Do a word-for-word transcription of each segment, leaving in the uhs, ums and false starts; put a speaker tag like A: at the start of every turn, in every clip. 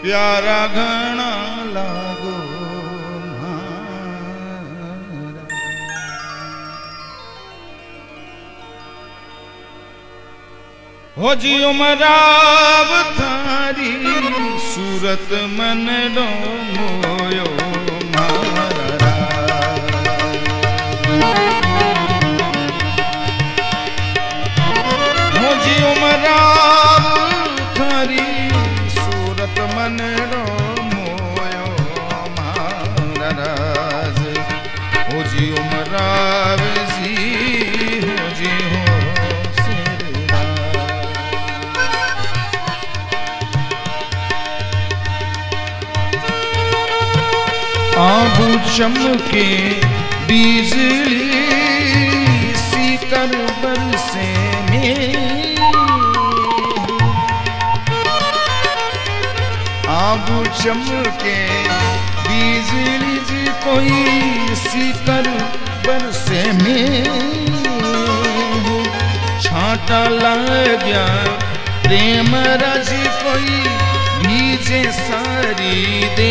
A: प्यारा घना लागो हो जी उमराव थारी सूरत मन रो मोयो मारा हो जी उमराव थारी सूरत मन रो मोयो मारा हो जी उमराव जी हो जी हो आबू चमके बिजली सीकर बरसे में आबू चमके बिजली जी कोई सीकर बरसे में छांटा लग गया प्रेम रज कोई भीजे सारी दे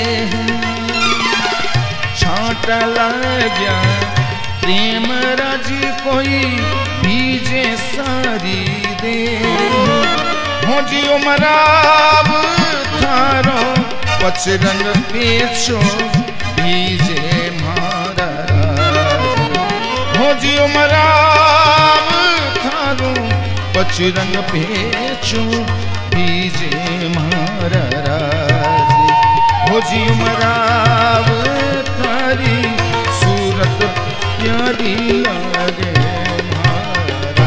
A: छांटा गया प्रेम रज कोई भीजे सारी दे हो जी उमराव थारो पचरंग पेचो भीजे मारा हो जी उमराव थारो पचरंग पेचो भीजे मारा हो जी उमराव थारी सूरत प्यारी लागे मारा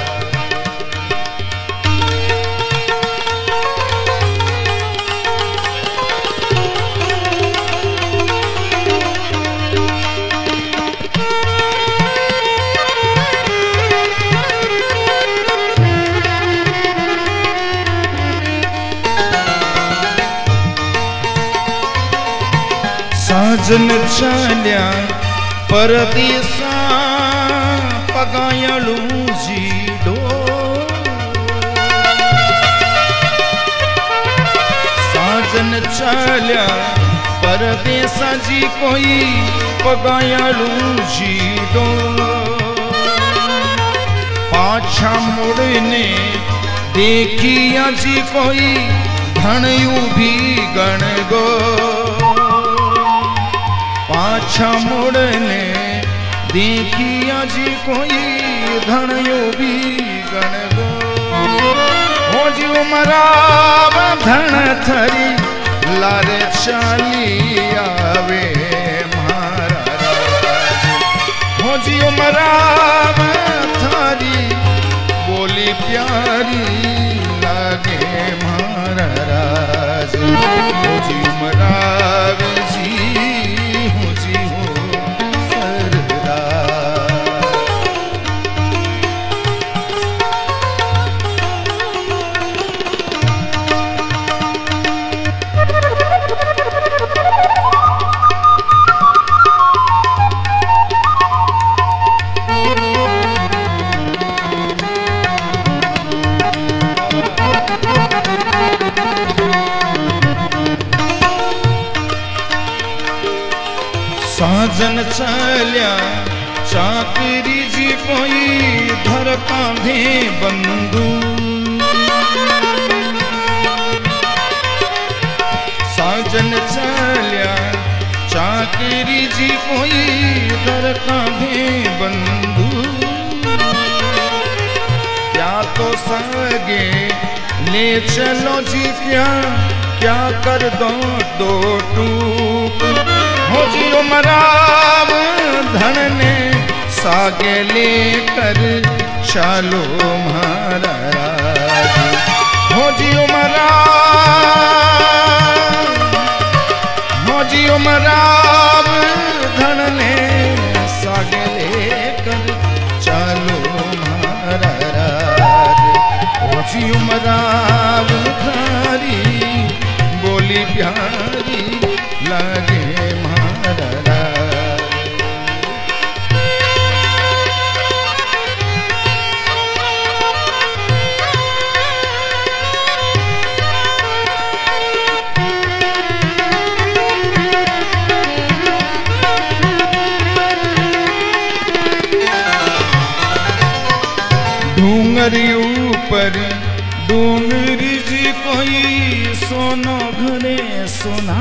A: साजन चल्या परदेसा पगायलू जीडो साजन चल्या परदेसा जी कोई पगायलू जीडो पाछा मुड़ने देखिया जी कोई धनयू भी गण गो पाछा मुड़ने देखिया जी कोई धनयो भी गण गो हो जी उमराव धन थरी लारे चाली आवे मारा हो जी उमराव थारी बोली प्यारी लागे मारा राज हो जी उमराव जी साजन चल्या चाकरी जी कोई धर कांधे बंधु साजन चल्या चाकरी जी कोई धर कांधे बंधु क्या तो सगे ले चलो जी क्या क्या कर दो दो टूक हो जी उमराव धन ने सागे लेकर चालो महाराज हो जी उमराव हो जी उमराव धन ने सागे लेकर चालो महाराज हो जी उमराव थारी बोली प्यारी लागे डूंगरी ऊपर डूंगरी जी कोई सोनो घने सोना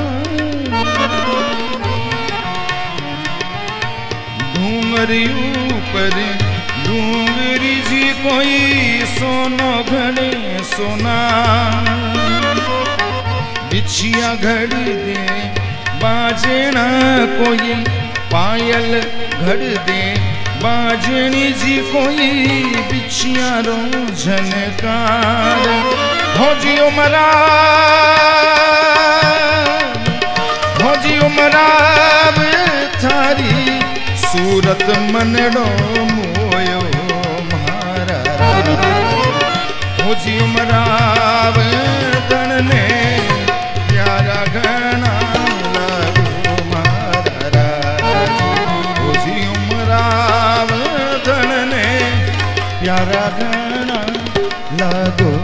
A: डूंगरी ऊपर डूंगरी जी कोई सोनो घने सोना बिछिया घड़ी दे बाजना कोई पायल घड़ दे बाजनी जी कोई बिछिया रो झनकार हो जी उमरा हो जी उमरा थारी सूरत मनड़ो मोयो मारा हो जी उमरा तन ने प्यारा घना लागो मारा हो जी उमरा तन ने प्यारा घना लागो